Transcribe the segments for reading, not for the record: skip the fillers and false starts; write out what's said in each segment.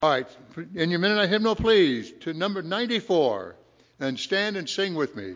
All right, in your Mennonite hymnal, please, to number 94, and stand and sing with me.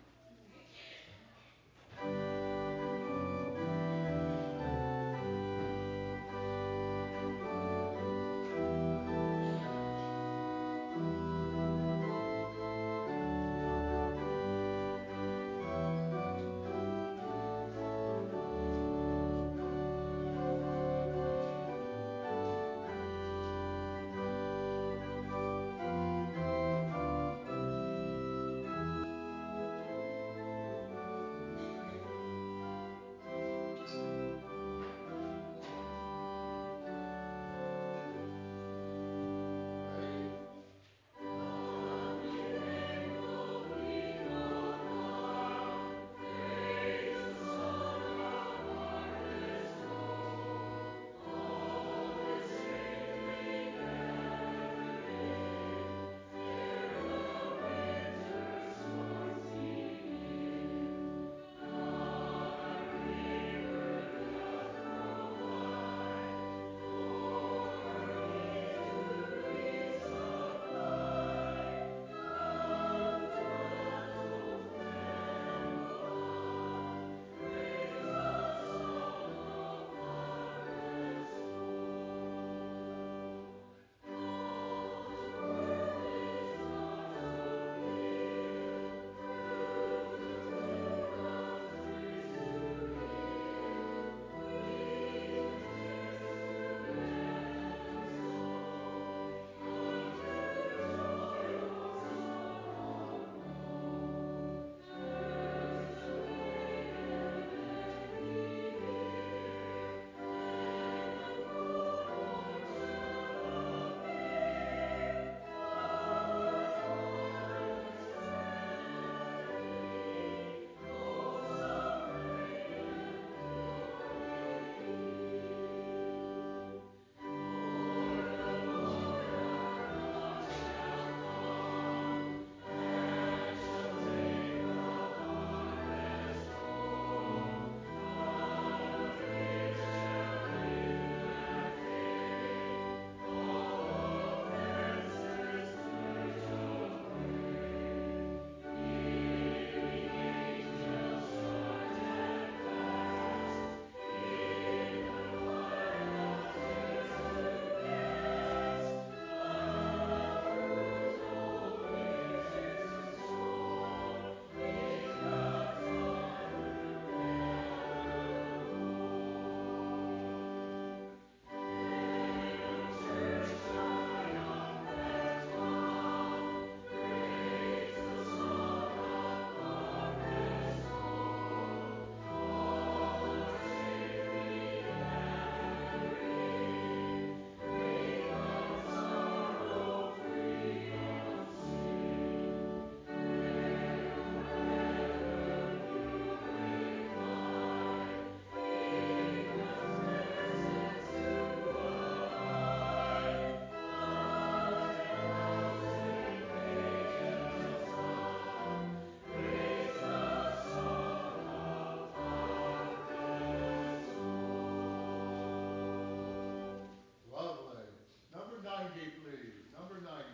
Lovely. Number 90, please. Number 90.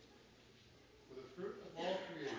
For the fruit of all creation.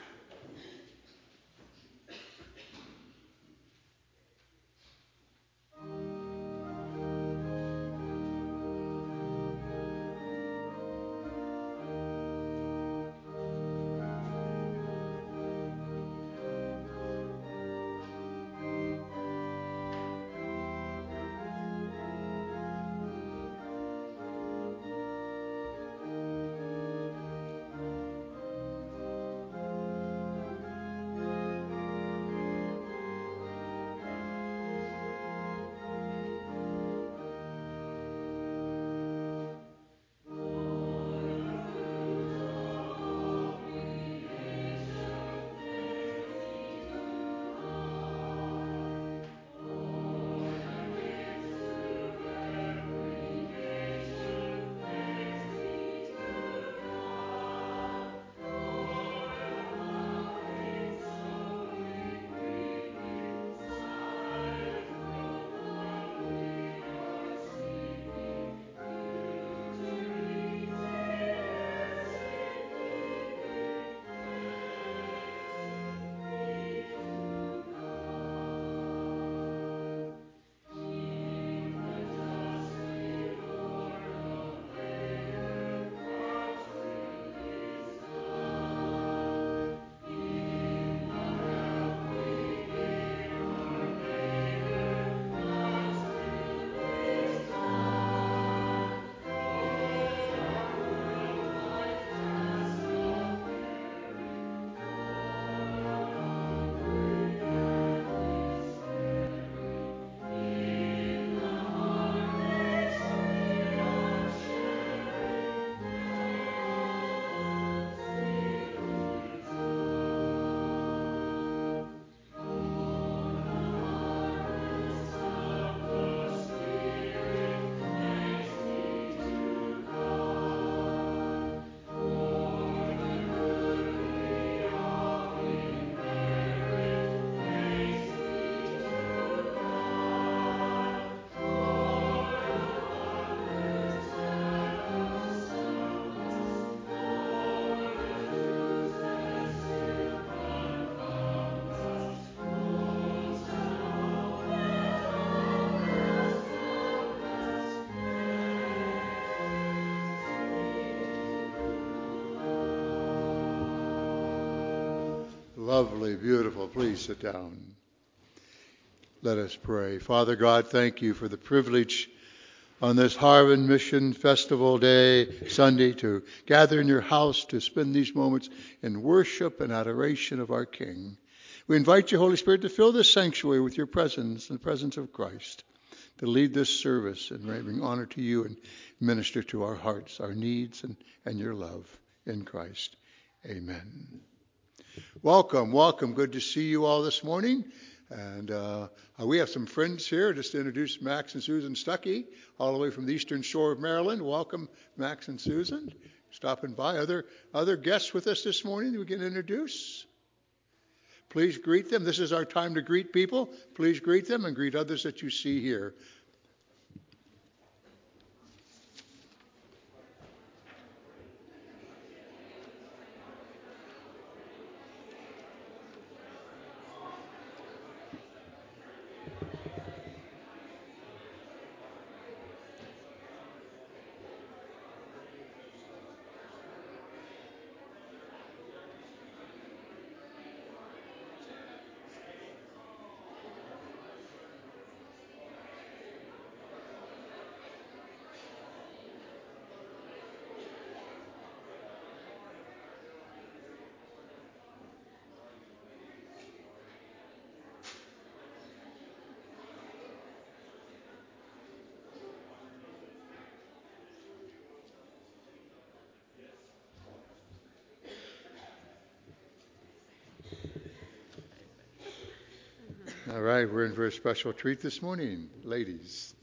Lovely, beautiful. Please sit down. Let us pray. Father God, thank you for the privilege on this Harvard Mission Festival Day, Sunday, to gather in your house to spend these moments in worship and adoration of our King. We invite you, Holy Spirit, to fill this sanctuary with your presence and the presence of Christ, to lead this service and bring honor to you and minister to our hearts, our needs, and your love in Christ. Amen. Welcome, welcome. Good to see you all this morning. And we have some friends here. Just to introduce Max and Susan Stuckey, all the way from the eastern shore of Maryland. Welcome, Max and Susan. Stopping by. Other guests with us this morning that we can introduce. Please greet them. This is our time to greet people. Please greet them and greet others that you see here. All right, we're in for a special treat this morning, ladies.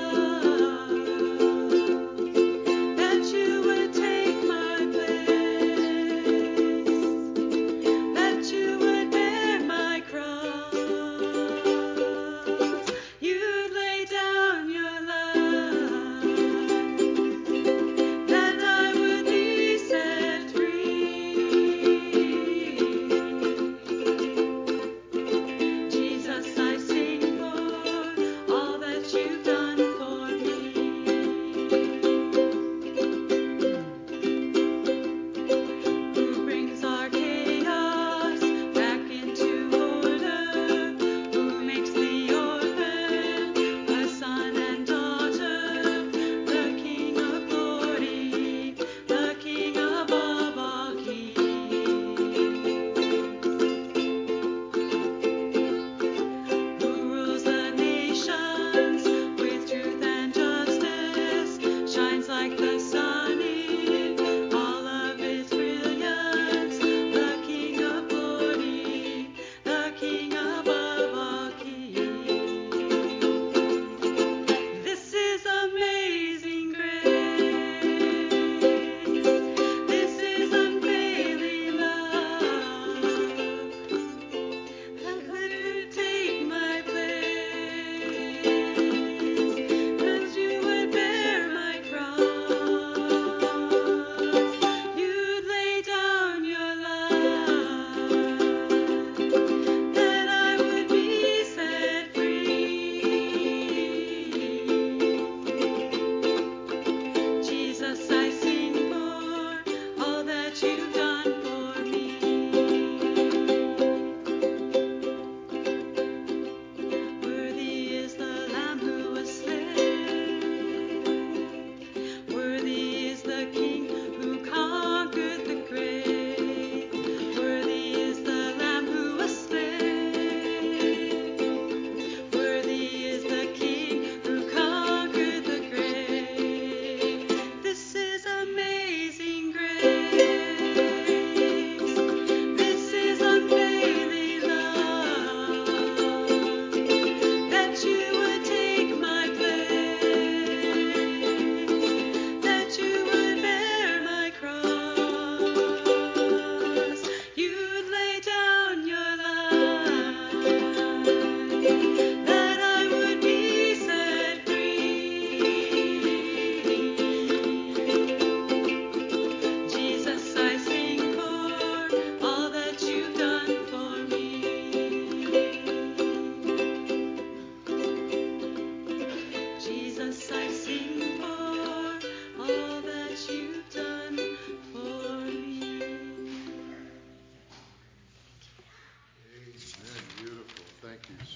That you would take my place.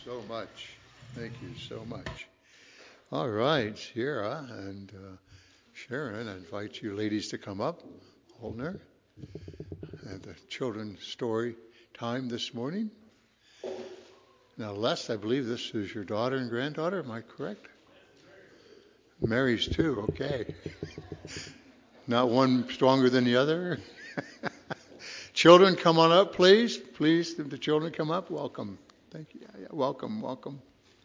so much. Thank you so much. All right, Sierra and Sharon, I invite you ladies to come up. Holner, and the children's story time this morning. Now, Les, I believe this is your daughter and granddaughter. Am I correct? Mary's too. Okay. Not one stronger than the other. Children, come on up, please. Please, if the children come up, welcome. Thank you. Yeah, welcome, welcome.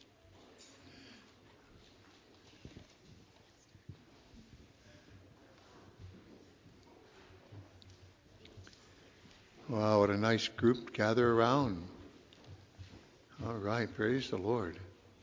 Wow, what a nice group. Gather around. All right, praise the Lord.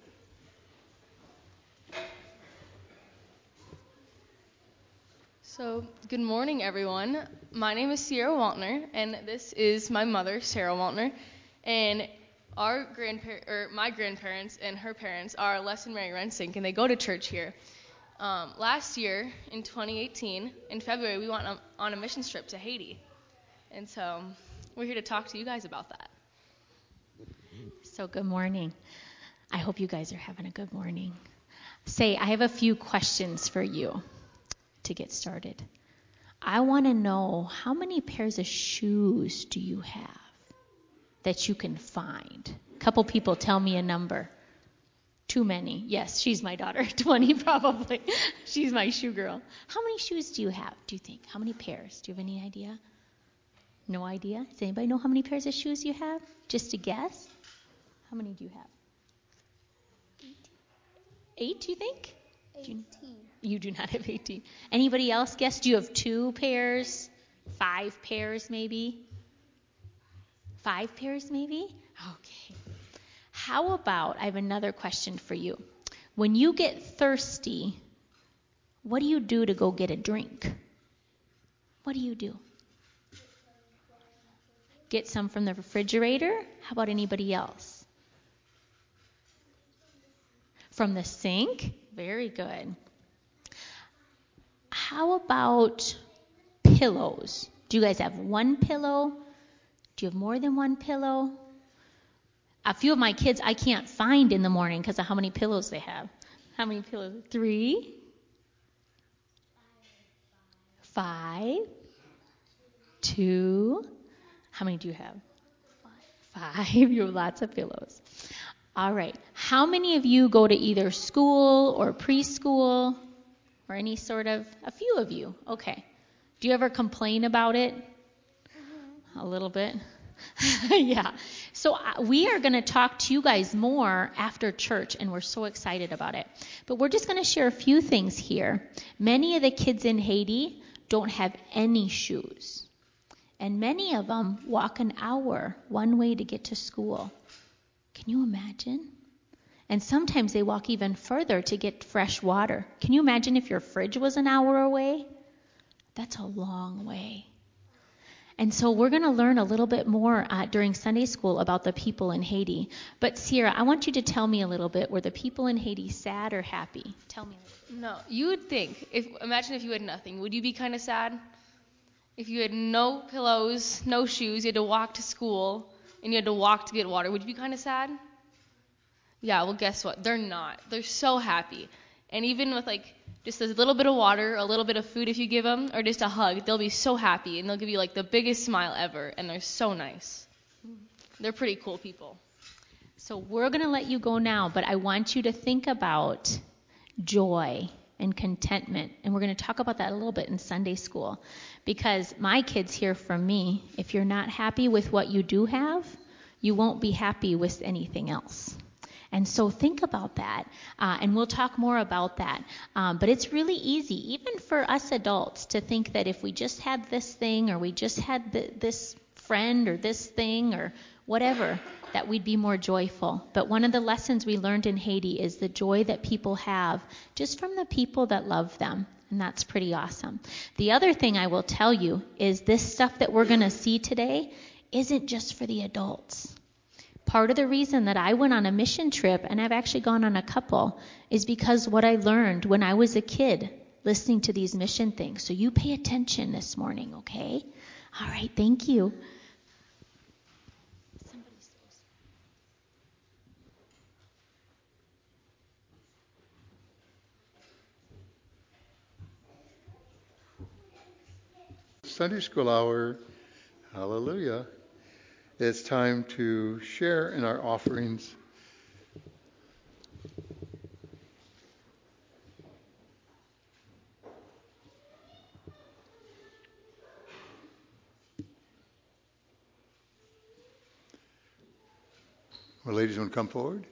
So, good morning, everyone. My name is Sierra Waltner, and this is my mother, Sarah Waltner. And my grandparents and her parents are Les and Mary Rensink, and they go to church here. Last year, in 2018, in February, we went on a mission trip to Haiti. And so, we're here to talk to you guys about that. So, good morning. I hope you guys are having a good morning. I have a few questions for you to get started. I want to know, how many pairs of shoes do you have that you can find? A couple people tell me a number. Too many. Yes, she's my daughter. 20 probably. She's my shoe girl. How many shoes do you have, do you think? How many pairs? Do you have any idea? No idea? Does anybody know how many pairs of shoes you have? Just a guess? How many do you have? 8, do you think? 18. You do not have 18. Anybody else guess? Do you have 2 pairs? 5 pairs maybe? 5 pairs maybe? Okay. How about, I have another question for you. When you get thirsty, what do you do to go get a drink? What do you do? Get some from the refrigerator? How about anybody else? From the sink? Very good. How about pillows? Do you guys have one pillow? Do you have more than one pillow? A few of my kids I can't find in the morning because of how many pillows they have. How many pillows? 3? 5? 2? How many do you have? 5. You have lots of pillows. All right. How many of you go to either school or preschool or any sort of, a few of you? Okay. Do you ever complain about it? A little bit? Yeah. So we are going to talk to you guys more after church, and we're so excited about it. But we're just going to share a few things here. Many of the kids in Haiti don't have any shoes. And many of them walk an hour one way to get to school. Can you imagine? And sometimes they walk even further to get fresh water. Can you imagine if your fridge was an hour away? That's a long way. And so we're going to learn a little bit more during Sunday school about the people in Haiti. But Sierra, I want you to tell me a little bit. Were the people in Haiti sad or happy? Tell me a little bit. No, you would think, imagine if you had nothing. Would you be kind of sad? If you had no pillows, no shoes, you had to walk to school, and you had to walk to get water, would you be kind of sad? Yeah, well, guess what? They're not. They're so happy. And even with, just a little bit of water, a little bit of food if you give them, or just a hug, they'll be so happy, and they'll give you, the biggest smile ever, and they're so nice. They're pretty cool people. So we're going to let you go now, but I want you to think about joy and contentment. And we're going to talk about that a little bit in Sunday school. Because my kids hear from me, if you're not happy with what you do have, you won't be happy with anything else. And so think about that, and we'll talk more about that. But it's really easy, even for us adults, to think that if we just had this thing, or we just had this friend, or this thing, or whatever, that we'd be more joyful. But one of the lessons we learned in Haiti is the joy that people have just from the people that love them. And that's pretty awesome. The other thing I will tell you is this stuff that we're going to see today isn't just for the adults. Part of the reason that I went on a mission trip, and I've actually gone on a couple, is because what I learned when I was a kid listening to these mission things. So you pay attention this morning, okay? All right, thank you. Sunday School Hour. Hallelujah. It's time to share in our offerings. Well, ladies, want to come forward?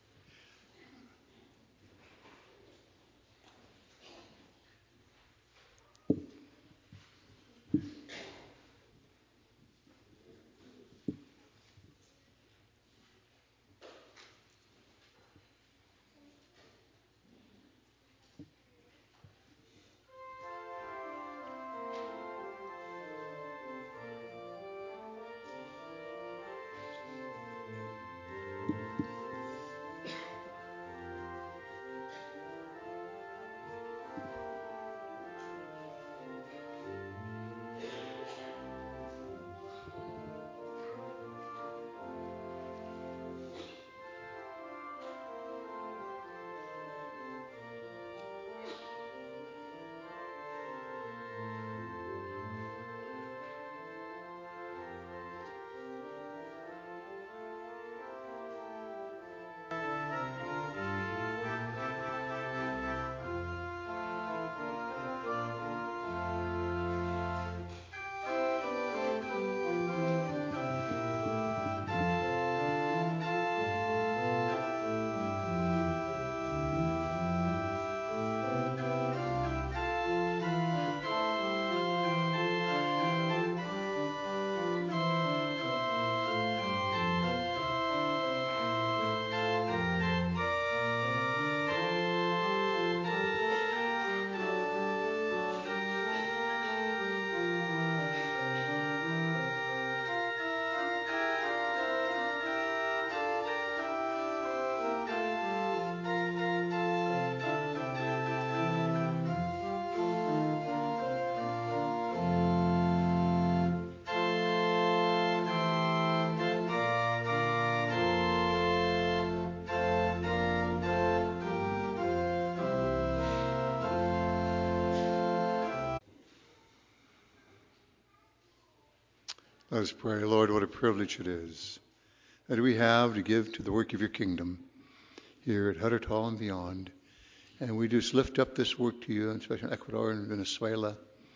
Let us pray. Lord, what a privilege it is that we have to give to the work of your kingdom here at Huttertal and beyond. And we just lift up this work to you, especially in Ecuador and Venezuela,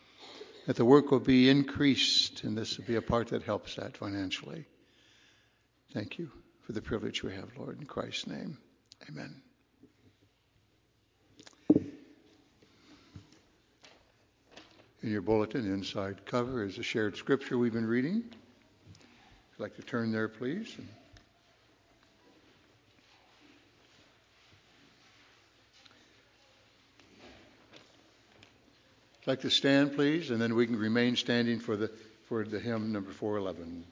that the work will be increased, and this will be a part that helps that financially. Thank you for the privilege we have, Lord, in Christ's name. Amen. In your bulletin, inside cover, is a shared scripture we've been reading. If you'd like to turn there, please. I'd like to stand, please, and then we can remain standing for the hymn number 411.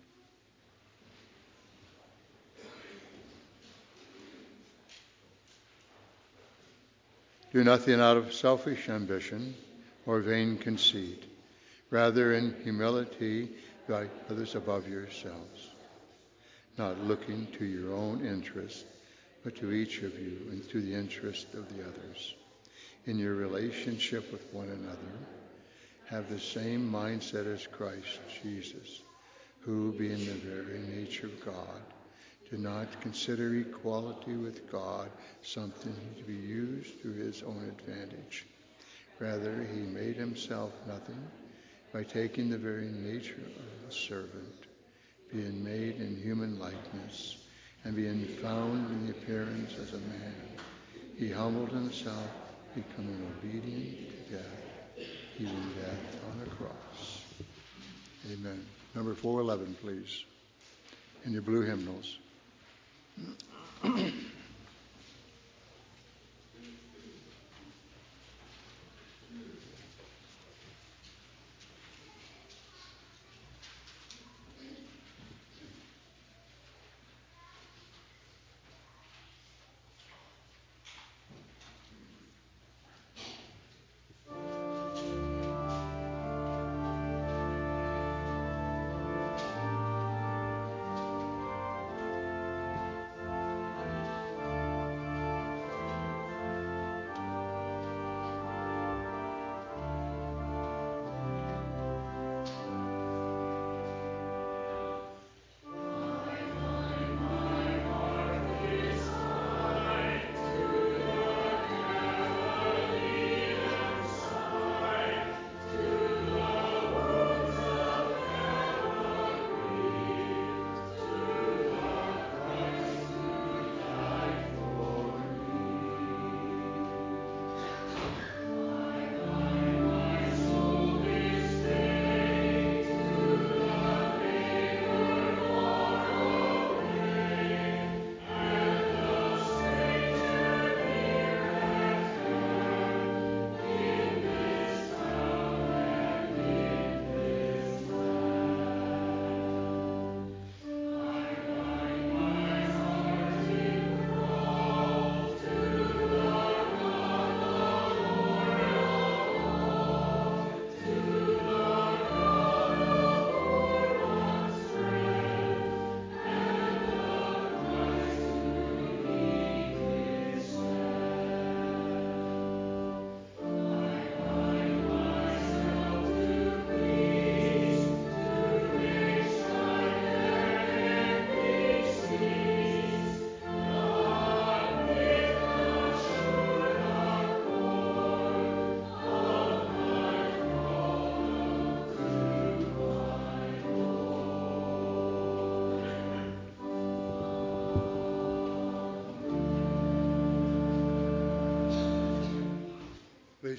Do nothing out of selfish ambition or vain conceit. Rather, in humility, value others above yourselves, not looking to your own interest, but to each of you and to the interest of the others. In your relationship with one another, have the same mindset as Christ Jesus, who, being the very nature of God, did not consider equality with God something to be used to his own advantage. Rather, he made himself nothing by taking the very nature of a servant, being made in human likeness, and being found in the appearance as a man. He humbled himself, becoming obedient to death, even death on a cross. Amen. Number 411, please, in your blue hymnals.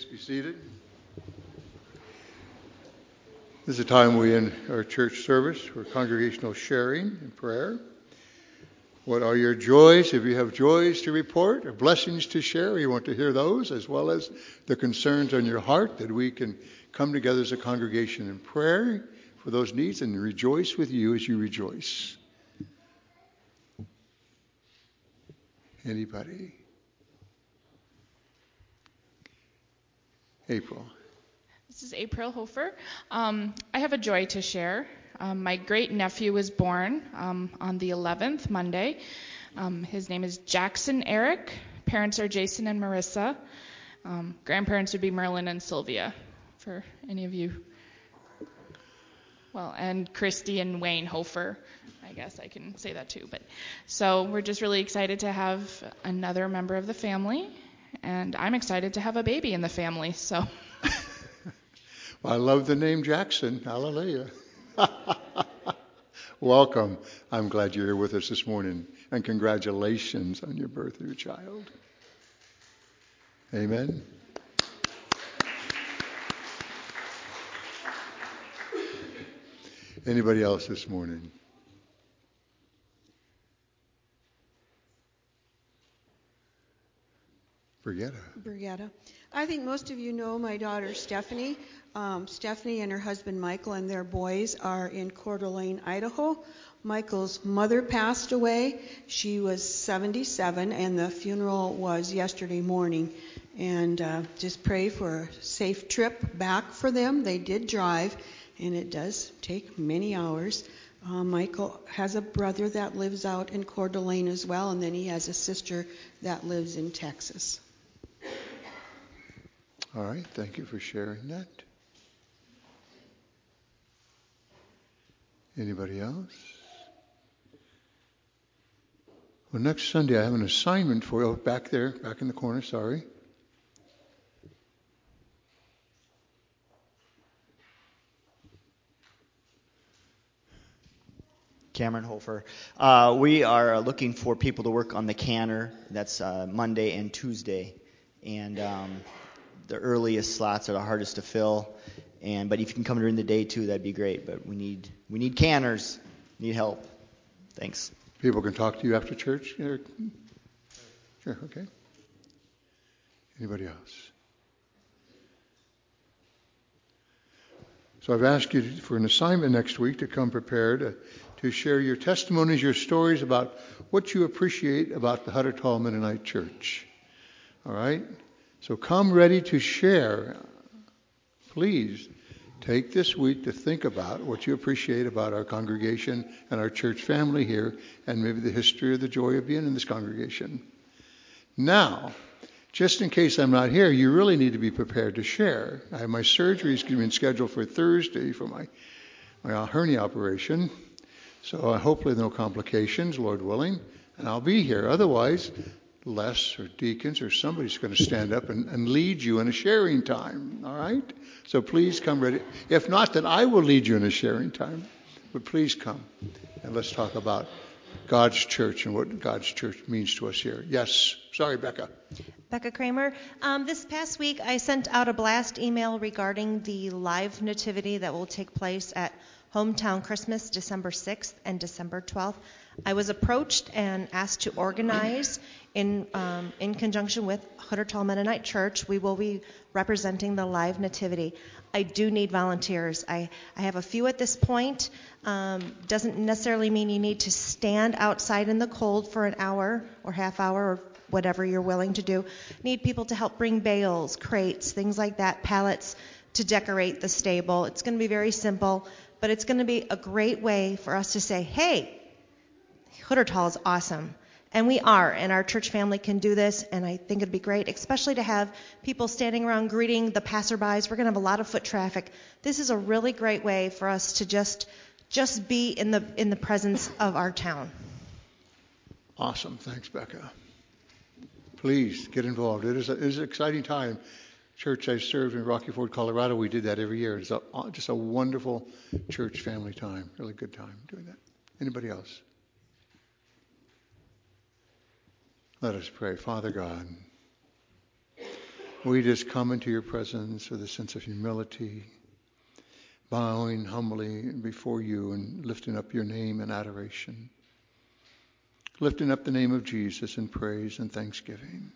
Please be seated. This is a time we end our church service for congregational sharing and prayer. What are your joys? If you have joys to report or blessings to share, we want to hear those, as well as the concerns on your heart, that we can come together as a congregation in prayer for those needs and rejoice with you as you rejoice. Anybody? April. This is April Hofer. I have a joy to share. My great nephew was born on the 11th, Monday. His name is Jackson Eric. Parents are Jason and Marissa. Grandparents would be Merlin and Sylvia, for any of you. Well, and Christy and Wayne Hofer. I guess I can say that too. So we're just really excited to have another member of the family, and I'm excited to have a baby in the family. So. Well, I love the name Jackson. Hallelujah. Welcome. I'm glad you're here with us this morning, and congratulations on your birth of your child. Amen. Anybody else this morning? Brigitta. I think most of you know my daughter Stephanie. Stephanie and her husband Michael and their boys are in Coeur d'Alene, Idaho. Michael's mother passed away. She was 77, and the funeral was yesterday morning. And just pray for a safe trip back for them. They did drive, and it does take many hours. Michael has a brother that lives out in Coeur d'Alene as well, and then he has a sister that lives in Texas. All right, thank you for sharing that. Anybody else? Well, next Sunday I have an assignment for you. Back there, back in the corner, sorry. Cameron Hofer. We are looking for people to work on the canner. That's Monday and Tuesday. And the earliest slots are the hardest to fill. But if you can come during the day too, that'd be great. But we need canners. Need help. Thanks. People can talk to you after church? Sure, okay. Anybody else? So I've asked you for an assignment next week to come prepared to share your testimonies, your stories about what you appreciate about the Huttertal Mennonite Church. All right? So come ready to share. Please take this week to think about what you appreciate about our congregation and our church family here, and maybe the history of the joy of being in this congregation. Now, just in case I'm not here, you really need to be prepared to share. I have my surgery been scheduled for Thursday for my hernia operation. So hopefully no complications, Lord willing, and I'll be here. Otherwise, Les or deacons or somebody's going to stand up and lead you in a sharing time, all right? So please come ready. If not, then I will lead you in a sharing time. But please come, and let's talk about God's church and what God's church means to us here. Yes. Sorry, Becca. Becca Kramer. This past week, I sent out a blast email regarding the live nativity that will take place at Hometown Christmas, December 6th and December 12th. I was approached and asked to organize in conjunction with Huttertal Mennonite Church. We will be representing the live nativity. I do need volunteers. I have a few at this point. Doesn't necessarily mean you need to stand outside in the cold for an hour or half hour or whatever you're willing to do. Need people to help bring bales, crates, things like that, pallets to decorate the stable. It's going to be very simple, but it's going to be a great way for us to say, hey, Huttertal is awesome. And we are, and our church family can do this, and I think it'd be great, especially to have people standing around greeting the passerbys. We're going to have a lot of foot traffic. This is a really great way for us to just be in the presence of our town. Awesome. Thanks, Becca. Please get involved. It is an exciting time. Church I served in Rocky Ford, Colorado, we did that every year. It's just a wonderful church family time. Really good time doing that. Anybody else? Let us pray. Father God, We just come into your presence with a sense of humility, bowing humbly before you and lifting up your name in adoration, lifting up the name of Jesus in praise and thanksgiving.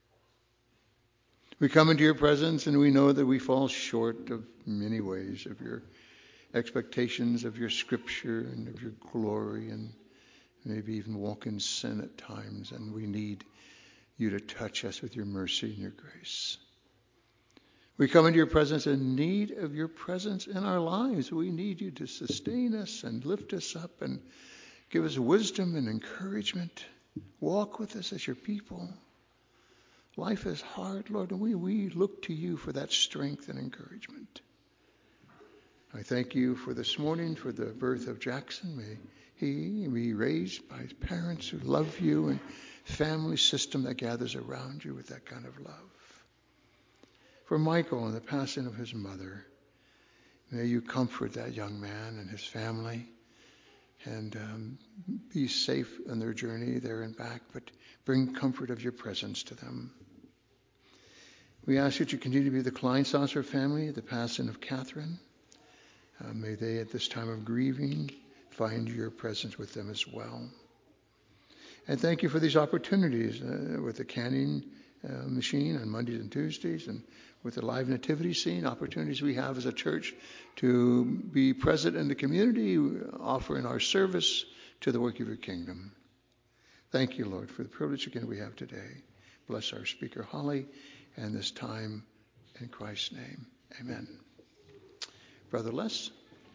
We come into your presence and we know that we fall short of many ways of your expectations, of your scripture and of your glory, and maybe even walk in sin at times, and we need you to touch us with your mercy and your grace. We come into your presence in need of your presence in our lives. We need you to sustain us and lift us up and give us wisdom and encouragement. Walk with us as your people. Life is hard, Lord, and we look to you for that strength and encouragement. I thank you for this morning, for the birth of Jackson. May he be raised by his parents who love you and family system that gathers around you with that kind of love. For Michael and the passing of his mother, may you comfort that young man and his family and be safe on their journey there and back, but bring comfort of your presence to them. We ask that you continue to be the Kleinsasser family, the passing of Catherine. May they at this time of grieving find your presence with them as well. And thank you for these opportunities with the canning machine on Mondays and Tuesdays, and with the live nativity scene, opportunities we have as a church to be present in the community, offering our service to the work of your kingdom. Thank you, Lord, for the privilege again we have today. Bless our speaker, Holly, and this time in Christ's name. Amen. Brother Les.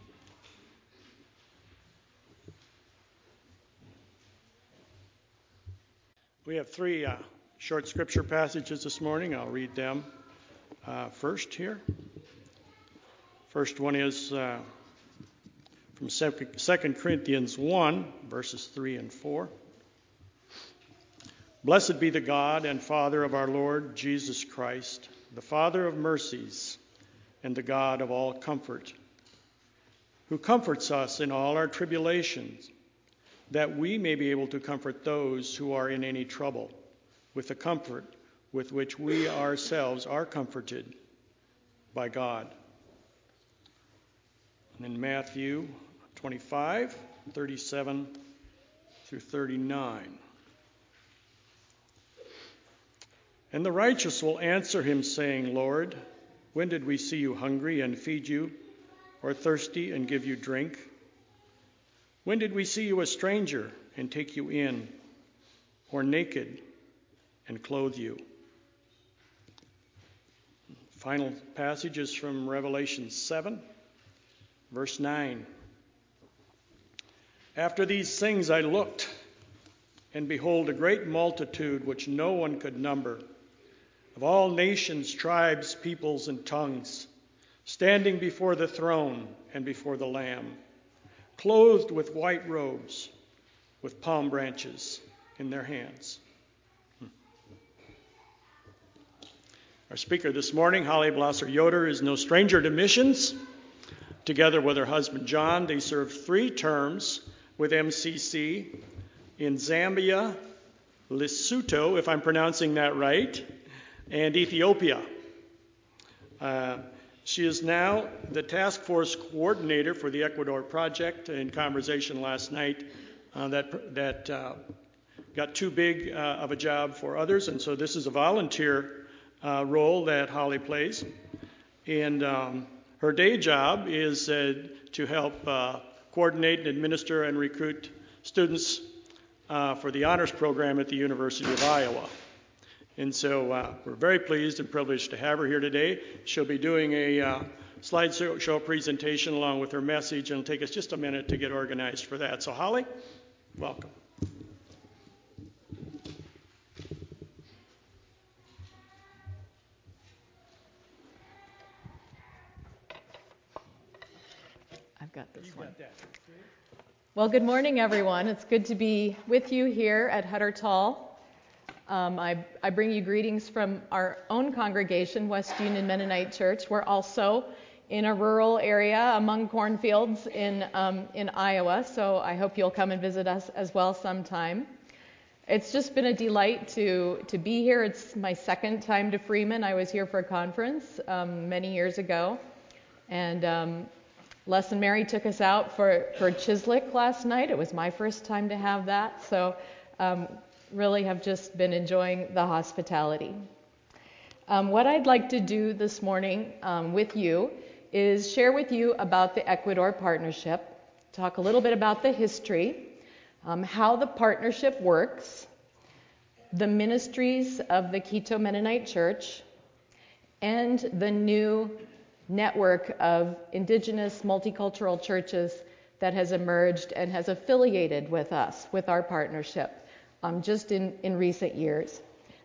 We have three short scripture passages this morning. I'll read them first here. First one is from 2 Corinthians 1, verses 3 and 4. Blessed be the God and Father of our Lord Jesus Christ, the Father of mercies and the God of all comfort, who comforts us in all our tribulations, that we may be able to comfort those who are in any trouble with the comfort with which we ourselves are comforted by God. And in Matthew 25, 37 through 39. And the righteous will answer him, saying, Lord, when did we see you hungry and feed you, or thirsty and give you drink? When did we see you a stranger and take you in, or naked and clothe you? Final passage is from Revelation 7, verse 9. After these things I looked, and behold, a great multitude which no one could number, of all nations, tribes, peoples, and tongues, standing before the throne and before the Lamb, clothed with white robes, with palm branches in their hands. Our speaker this morning, Holly Blosser-Yoder, is no stranger to missions. Together with her husband John, they served 3 terms with MCC in Zambia, Lesotho, if I'm pronouncing that right, and Ethiopia. She is now the task force coordinator for the Ecuador project. In conversation last night, that got too big of a job for others, and so this is a volunteer role that Holly plays. And her day job is to help coordinate and administer and recruit students for the honors program at the University of Iowa. And so we're very pleased and privileged to have her here today. She'll be doing a slideshow presentation along with her message, and it'll take us just a minute to get organized for that. So Holly, welcome. I've got this one. Well, good morning, everyone. It's good to be with you here at Huttertal. I bring you greetings from our own congregation, West Union Mennonite Church. We're also in a rural area among cornfields in Iowa, so I hope you'll come and visit us as well sometime. It's just been a delight to be here. It's my second time to Freeman. I was here for a conference many years ago, and Les and Mary took us out for Chislik last night. It was my first time to have that, so really have just been enjoying the hospitality. What I'd like to do this morning with you is share with you about the Ecuador Partnership, talk a little bit about the history, how the partnership works, the ministries of the Quito Mennonite Church, and the new network of indigenous multicultural churches that has emerged and has affiliated with us, with our partnership, just in recent years.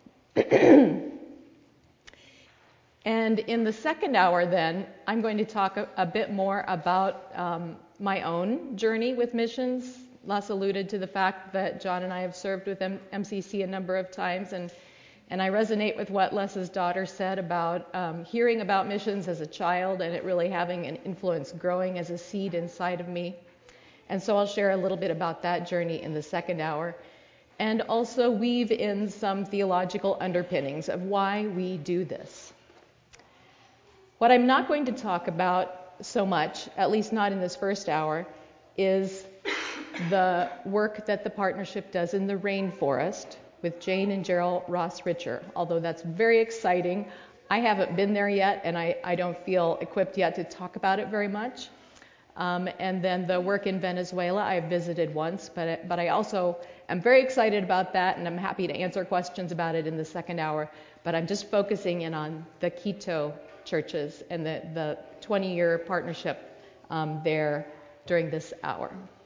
And in the second hour then, I'm going to talk a bit more about my own journey with missions. Les alluded to the fact that John and I have served with MCC a number of times, and I resonate with what Les's daughter said about hearing about missions as a child and it really having an influence growing as a seed inside of me. And so I'll share a little bit about that journey in the second hour, and also weave in some theological underpinnings of why we do this. What I'm not going to talk about so much, at least not in this first hour, is the work that the partnership does in the rainforest with Jane and Gerald Ross Richer. Although that's very exciting, I haven't been there yet, and I don't feel equipped yet to talk about it very much. And then the work in Venezuela, I've visited once, but I also am very excited about that, and I'm happy to answer questions about it in the second hour. But I'm just focusing in on the Quito churches and the 20-year partnership there during this hour.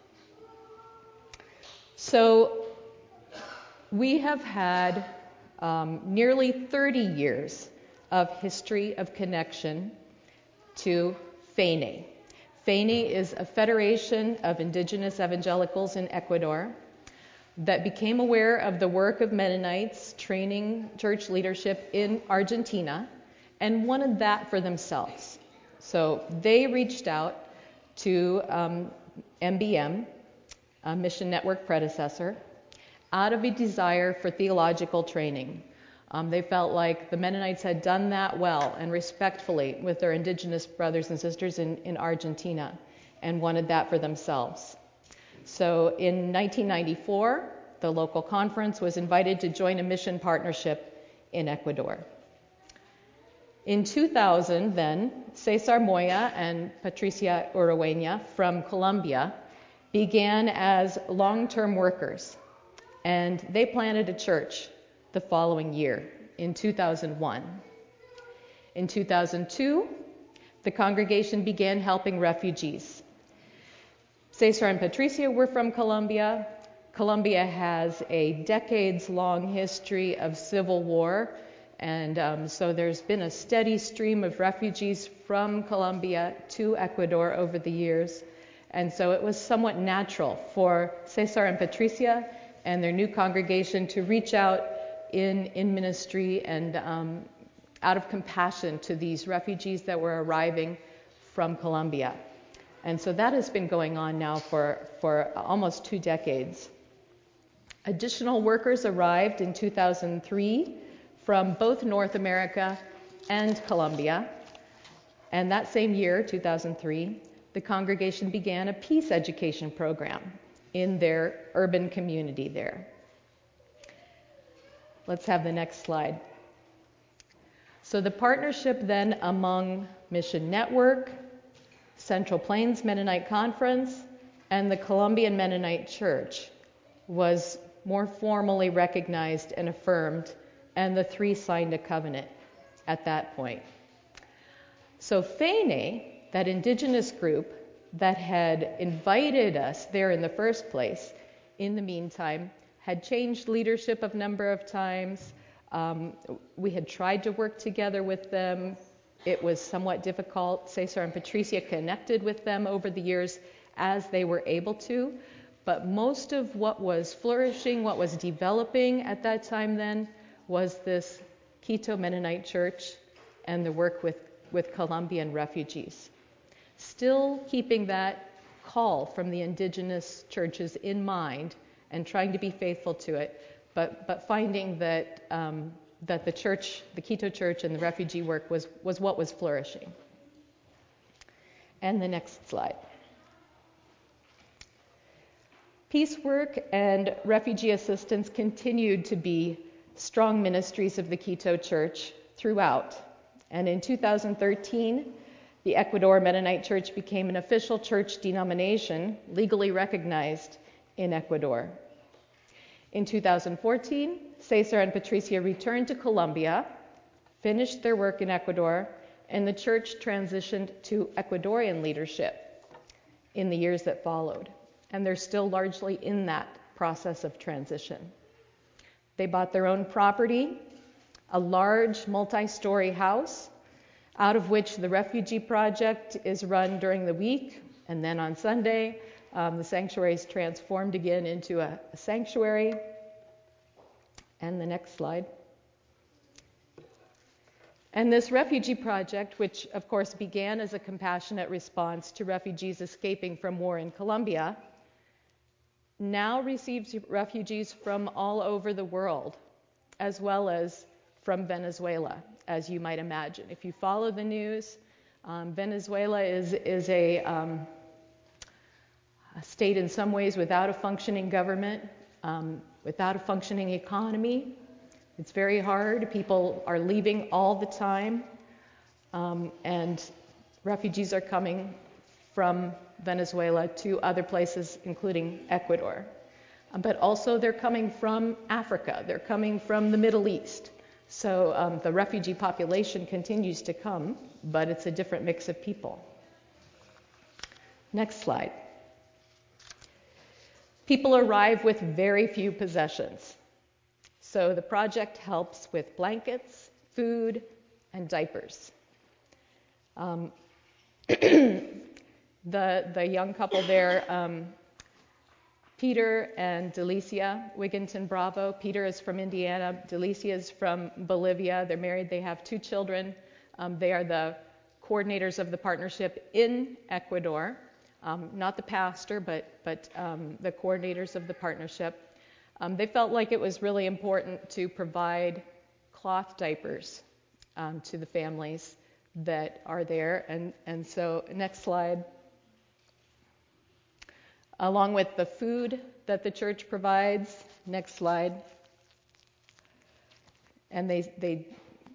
So we have had nearly 30 years of history of connection to FENE. FENE is a federation of indigenous evangelicals in Ecuador that became aware of the work of Mennonites training church leadership in Argentina and wanted that for themselves. So they reached out to MBM, a Mission Network predecessor, out of a desire for theological training. They felt like the Mennonites had done that well and respectfully with their indigenous brothers and sisters in Argentina and wanted that for themselves. So in 1994, the local conference was invited to join a mission partnership in Ecuador. In 2000, then, Cesar Moya and Patricia Urueña from Colombia began as long-term workers, and they planted a church the following year, in 2001. In 2002, the congregation began helping refugees. Cesar and Patricia were from Colombia. Colombia has a decades-long history of civil war, and so there's been a steady stream of refugees from Colombia to Ecuador over the years. And so it was somewhat natural for Cesar and Patricia and their new congregation to reach out in ministry and out of compassion to these refugees that were arriving from Colombia. And so that has been going on now for almost 2 decades. Additional workers arrived in 2003 from both North America and Colombia. And that same year, 2003, the congregation began a peace education program in their urban community there. Let's have the next slide. So the partnership then among Mission Network, Central Plains Mennonite Conference, and the Colombian Mennonite Church was more formally recognized and affirmed, and the 3 signed a covenant at that point. So FENE, that indigenous group that had invited us there in the first place, in the meantime, had changed leadership a number of times. We had tried to work together with them. It was somewhat difficult. Cesar and Patricia connected with them over the years as they were able to. But most of what was flourishing, what was developing at that time then, was this Quito Mennonite Church and the work with Colombian refugees. Still keeping that call from the indigenous churches in mind and trying to be faithful to it, but finding that that the church, the Quito church, and the refugee work was what was flourishing. And the next slide. Peace work and refugee assistance continued to be strong ministries of the Quito church throughout. And in 2013, the Ecuador Mennonite Church became an official church denomination legally recognized in Ecuador. In 2014, Cesar and Patricia returned to Colombia, finished their work in Ecuador, and the church transitioned to Ecuadorian leadership in the years that followed. And they're still largely in that process of transition. They bought their own property, a large multi-story house, out of which the refugee project is run during the week, and then on Sunday, the sanctuary is transformed again into a sanctuary. And the next slide. And this refugee project, which of course began as a compassionate response to refugees escaping from war in Colombia, now receives refugees from all over the world, as well as from Venezuela, as you might imagine. If you follow the news, Venezuela is a state in some ways without a functioning government, without a functioning economy. It's very hard. People are leaving all the time, and refugees are coming from Venezuela to other places, including Ecuador. But also they're coming from Africa. They're coming from the Middle East. So the refugee population continues to come, but it's a different mix of people. Next slide. People arrive with very few possessions. So the project helps with blankets, food, and diapers. The young couple there, Peter and Delicia Wigginton Bravo. Peter is from Indiana. Delicia is from Bolivia. They're married. They have 2 children. They are the coordinators of the partnership in Ecuador. Not the pastor, but the coordinators of the partnership. They felt like it was really important to provide cloth diapers to the families that are there. And so, next slide. Along with the food that the church provides, next slide. And they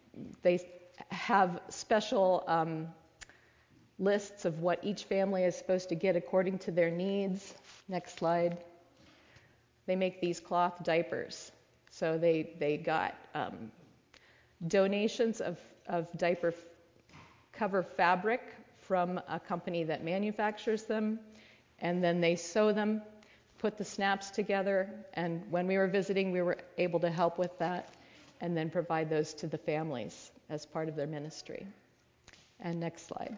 have special lists of what each family is supposed to get according to their needs. Next slide. They make these cloth diapers. So they got donations of diaper cover fabric from a company that manufactures them, and then they sew them, put the snaps together, and when we were visiting, we were able to help with that and then provide those to the families as part of their ministry. And next slide.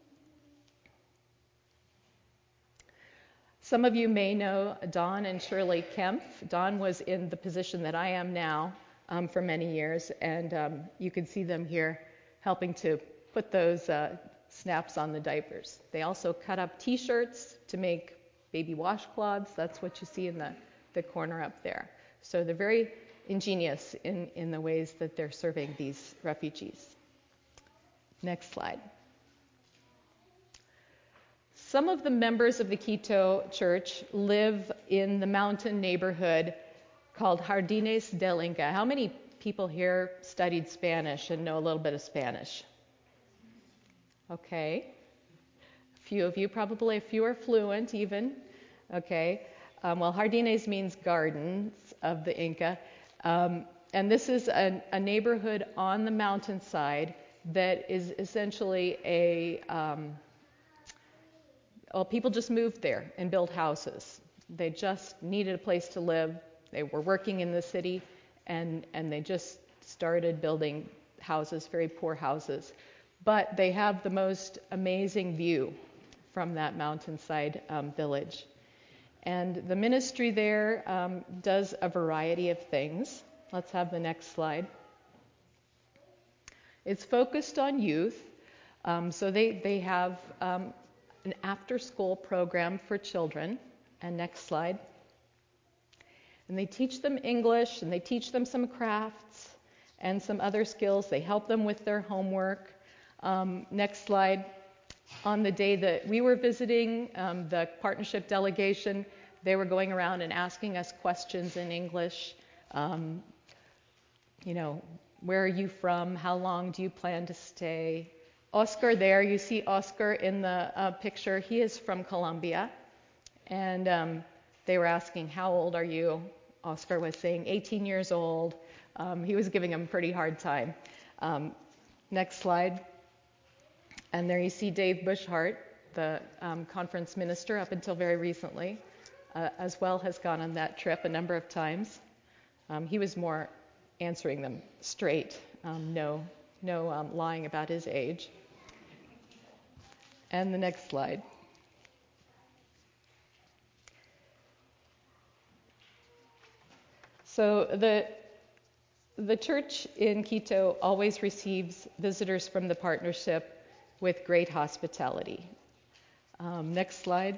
Some of you may know Don and Shirley Kempf. Don was in the position that I am now for many years, and you can see them here helping to put those snaps on the diapers. They also cut up T-shirts to make baby washcloths. That's what you see in the corner up there. So they're very ingenious in the ways that they're serving these refugees. Next slide. Some of the members of the Quito Church live in the mountain neighborhood called Jardines del Inca. How many people here studied Spanish and know a little bit of Spanish? Okay. A few of you, probably a few are fluent even. Okay. Well, Jardines means gardens of the Inca. And this is a neighborhood on the mountainside that is essentially people just moved there and built houses. They just needed a place to live. They were working in the city, and they just started building houses, very poor houses. But they have the most amazing view from that mountainside village. And the ministry there does a variety of things. Let's have the next slide. It's focused on youth. So they have an after-school program for children. And next slide. And they teach them English, and they teach them some crafts and some other skills. They help them with their homework. Next slide. On the day that we were visiting, the partnership delegation, they were going around and asking us questions in English. Where are you from? How long do you plan to stay? Oscar there, you see Oscar in the picture. He is from Colombia. And they were asking, how old are you? Oscar was saying 18 years old. He was giving them a pretty hard time. Next slide. And there you see Dave Bushart, the conference minister up until very recently, as well has gone on that trip a number of times. He was more answering them straight, no lying about his age. And the next slide. So the church in Quito always receives visitors from the partnership with great hospitality. Next slide.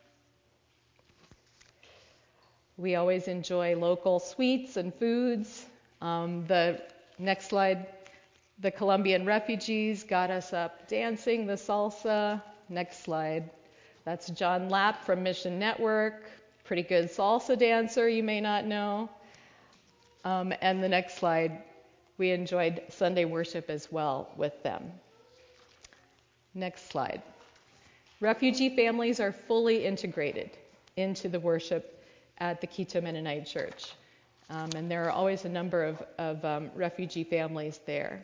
We always enjoy local sweets and foods. The next slide. The Colombian refugees got us up dancing the salsa. Next slide. That's John Lapp from Mission Network. Pretty good salsa dancer, you may not know. And the next slide. We enjoyed Sunday worship as well with them. Next slide. Refugee families are fully integrated into the worship at the Quito Mennonite Church. And there are always a number of refugee families there.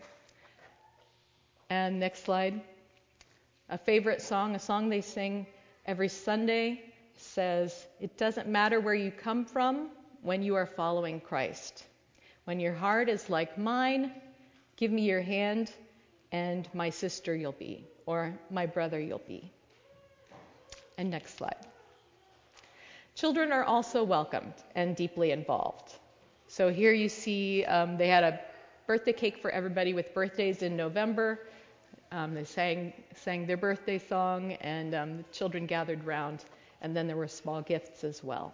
And next slide. A favorite song, a song they sing every Sunday, says, "It doesn't matter where you come from when you are following Christ. When your heart is like mine, give me your hand, and my sister you'll be, or my brother you'll be." And next slide. Children are also welcomed and deeply involved. So here you see they had a birthday cake for everybody with birthdays in November. They sang their birthday song, and the children gathered round, and then there were small gifts as well.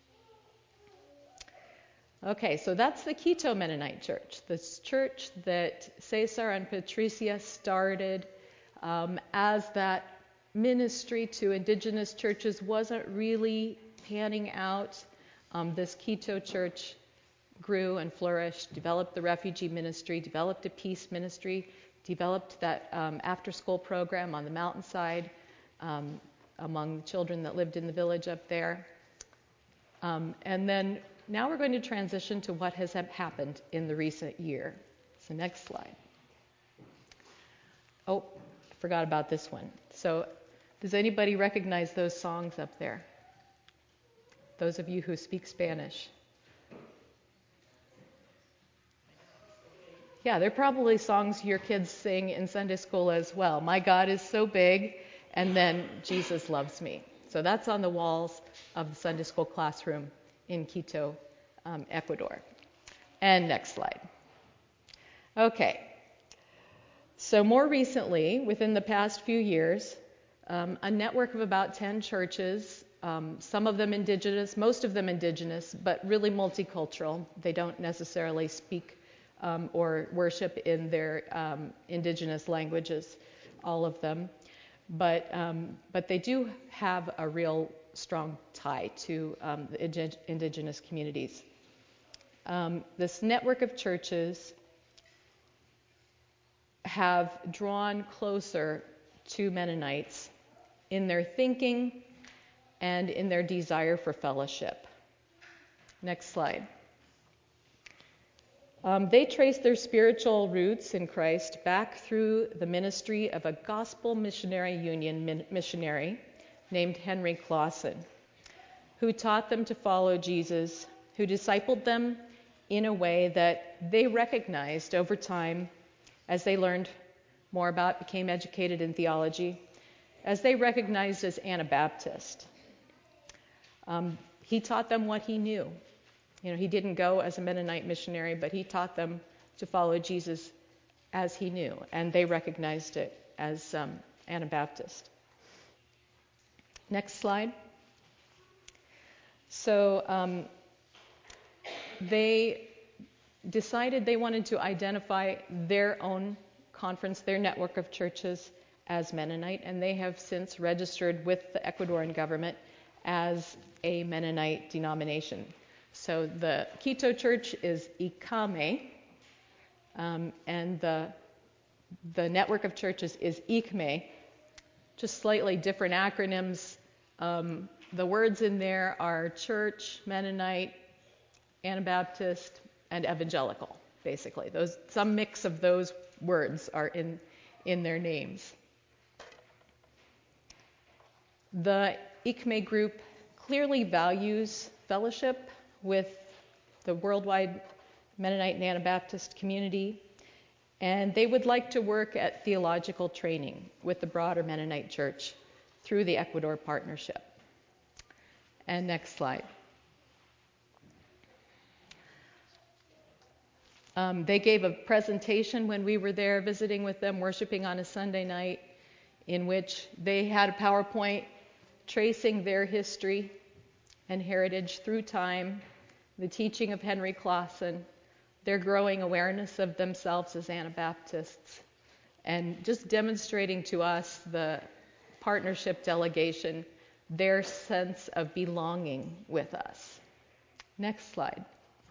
Okay, so that's the Quito Mennonite Church, this church that Cesar and Patricia started as that ministry to indigenous churches wasn't really panning out. This Quito church grew and flourished, developed the refugee ministry, developed a peace ministry, developed that after-school program on the mountainside among children that lived in the village up there. And then now we're going to transition to what has happened in the recent year. So next slide. Oh, I forgot about this one. So does anybody recognize those songs up there? Those of you who speak Spanish. Yeah, they're probably songs your kids sing in Sunday school as well. My God is so big, and then Jesus loves me. So that's on the walls of the Sunday school classroom in Quito, Ecuador. And next slide. Okay. So more recently, within the past few years, a network of about 10 churches, some of them indigenous, most of them indigenous, but really multicultural. They don't necessarily speak or worship in their indigenous languages, all of them. But they do have a real strong tie to the indigenous communities. This network of churches have drawn closer to Mennonites in their thinking and in their desire for fellowship. Next slide. They trace their spiritual roots in Christ back through the ministry of a Gospel Missionary Union missionary named Henry Clausen, who taught them to follow Jesus, who discipled them in a way that they recognized over time as they learned more about, became educated in theology, as they recognized as Anabaptist. He taught them what he knew. You know, he didn't go as a Mennonite missionary, but he taught them to follow Jesus as he knew, and they recognized it as Anabaptist. Next slide. So they decided they wanted to identify their own conference, their network of churches, as Mennonite, and they have since registered with the Ecuadorian government as a Mennonite denomination. So the Quito church is ICAME, and the network of churches is ICME, just slightly different acronyms. The words in there are church, Mennonite, Anabaptist, and evangelical, basically. Some mix of those words are in their names. The ICME group clearly values fellowship with the worldwide Mennonite and Anabaptist community, and they would like to work at theological training with the broader Mennonite church through the Ecuador Partnership. And next slide. They gave a presentation when we were there visiting with them, worshiping on a Sunday night, in which they had a PowerPoint tracing their history and heritage through time, the teaching of Henry Clausen, their growing awareness of themselves as Anabaptists, and just demonstrating to us, the partnership delegation, their sense of belonging with us. Next slide.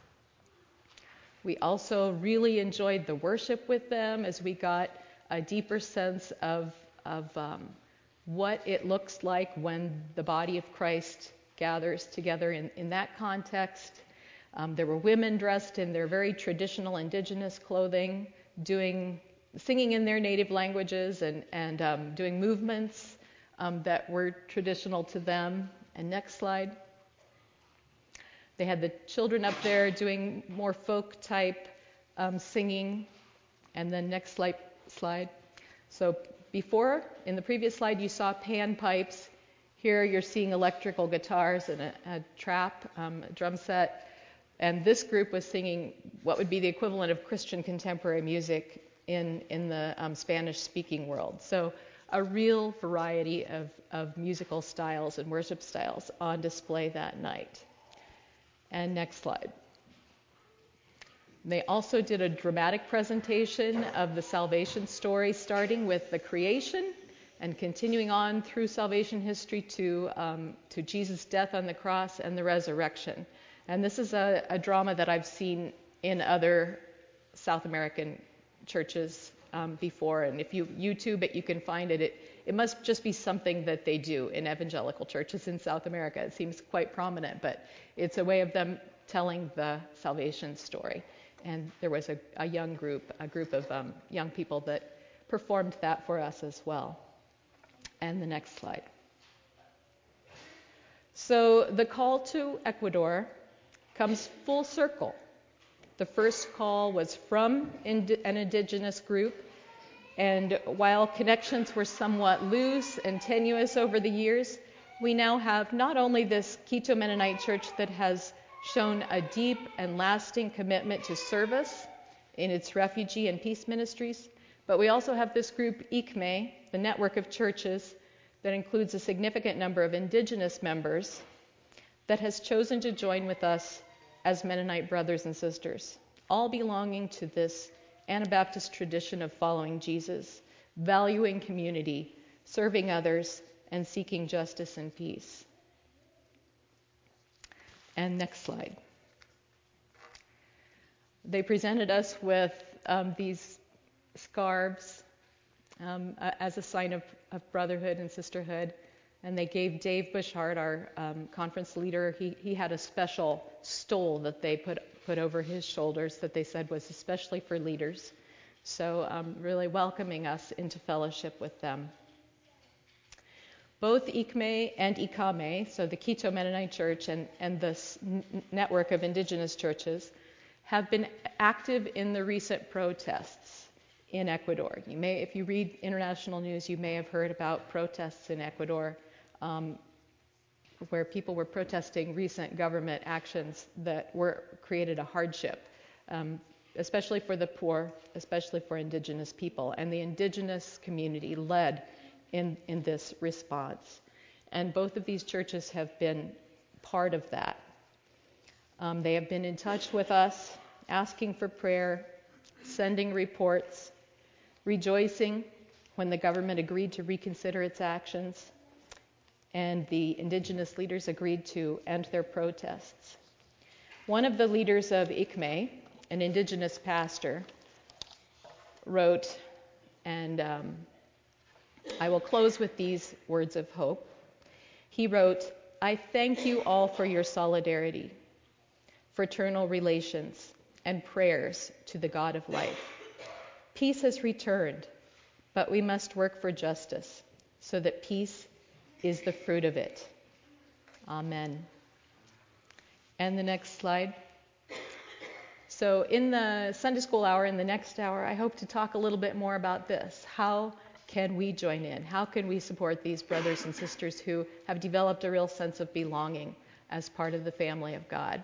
We also really enjoyed the worship with them as we got a deeper sense of what it looks like when the body of Christ gathers together in that context. There were women dressed in their very traditional indigenous clothing, singing in their native languages and doing movements that were traditional to them. And next slide. They had the children up there doing more folk type singing. And then next slide. So before, in the previous slide, you saw pan pipes. Here you're seeing electrical guitars and a trap, a drum set. And this group was singing what would be the equivalent of Christian contemporary music in the Spanish-speaking world. So a real variety of musical styles and worship styles on display that night. And next slide. They also did a dramatic presentation of the salvation story, starting with the creation and continuing on through salvation history to Jesus' death on the cross and the resurrection. And this is a drama that I've seen in other South American churches before. And if you YouTube it, you can find it. It must just be something that they do in evangelical churches in South America. It seems quite prominent, but it's a way of them telling the salvation story. And there was a group of young people that performed that for us as well. And the next slide. So the call to Ecuador comes full circle. The first call was from an indigenous group, and while connections were somewhat loose and tenuous over the years, we now have not only this Quito Mennonite Church that has shown a deep and lasting commitment to service in its refugee and peace ministries, but we also have this group, ICME, the network of churches that includes a significant number of indigenous members, that has chosen to join with us as Mennonite brothers and sisters, all belonging to this Anabaptist tradition of following Jesus, valuing community, serving others, and seeking justice and peace. And next slide. They presented us with these scarves as a sign of brotherhood and sisterhood. And they gave Dave Bushart, our conference leader, he had a special stole that they put over his shoulders that they said was especially for leaders. So really welcoming us into fellowship with them. Both ICME and ICAME, so the Quito Mennonite Church and this network of indigenous churches, have been active in the recent protests in Ecuador. If you read international news, you may have heard about protests in Ecuador where people were protesting recent government actions that created a hardship, especially for the poor, especially for indigenous people. And the indigenous community led in this response. And both of these churches have been part of that. They have been in touch with us, asking for prayer, sending reports, rejoicing when the government agreed to reconsider its actions, and the indigenous leaders agreed to end their protests. One of the leaders of ICME, an indigenous pastor, wrote, and I will close with these words of hope. He wrote, "I thank you all for your solidarity, fraternal relations, and prayers to the God of life. Peace has returned, but we must work for justice so that peace is the fruit of it. Amen." And the next slide. So in the Sunday school hour, in the next hour, I hope to talk a little bit more about this. How can we join in? How can we support these brothers and sisters who have developed a real sense of belonging as part of the family of God?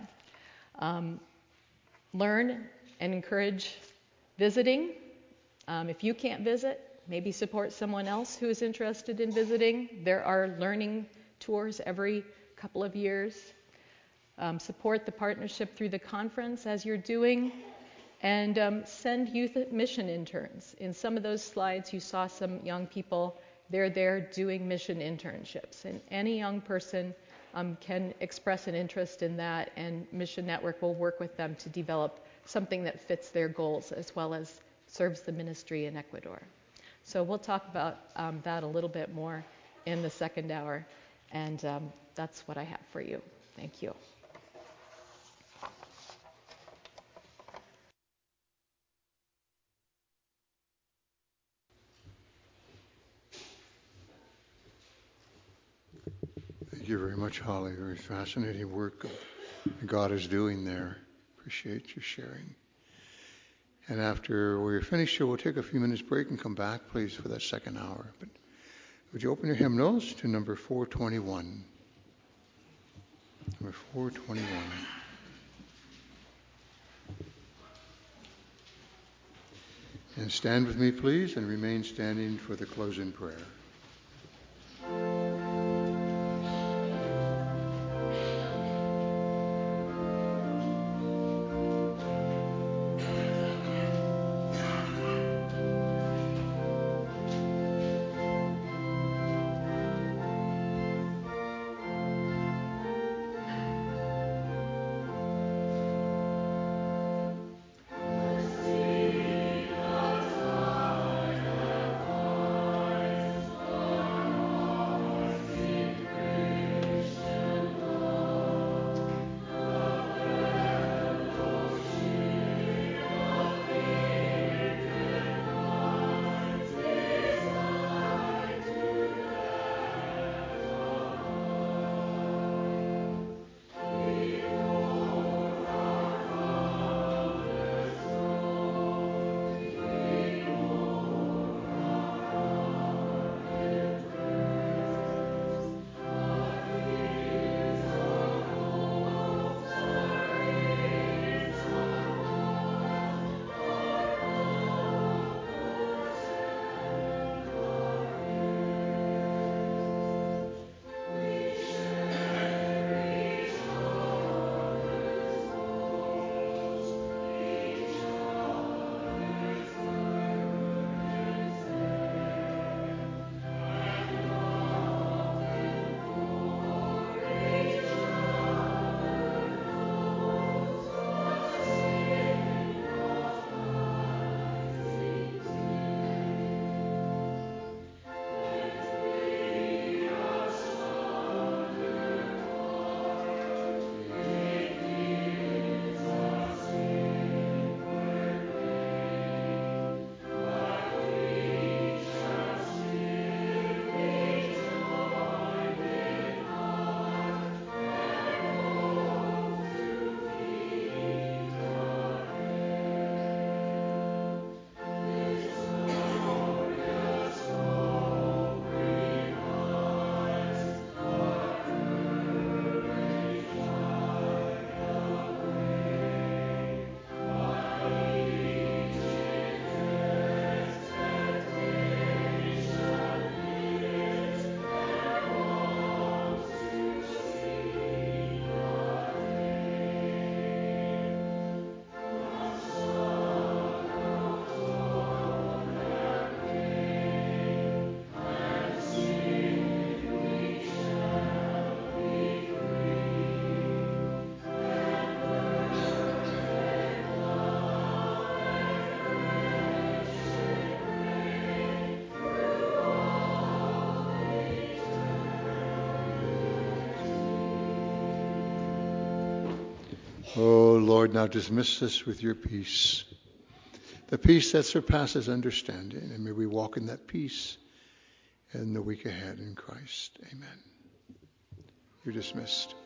Learn and encourage visiting. If you can't visit, maybe support someone else who is interested in visiting. There are learning tours every couple of years. Support the partnership through the conference as you're doing, and send youth mission interns. In some of those slides, you saw some young people. They're there doing mission internships, and any young person can express an interest in that, and Mission Network will work with them to develop something that fits their goals as well as serves the ministry in Ecuador. So we'll talk about that a little bit more in the second hour, and that's what I have for you. Thank you. Thank you very much, Holly. Very fascinating work God is doing there. Appreciate you sharing. And after we're finished here, we'll take a few minutes break and come back, please, for that second hour. But would you open your hymnals to number 421? Number 421. And stand with me, please, and remain standing for the closing prayer. Oh, Lord, now dismiss us with your peace, the peace that surpasses understanding. And may we walk in that peace in the week ahead in Christ. Amen. You're dismissed.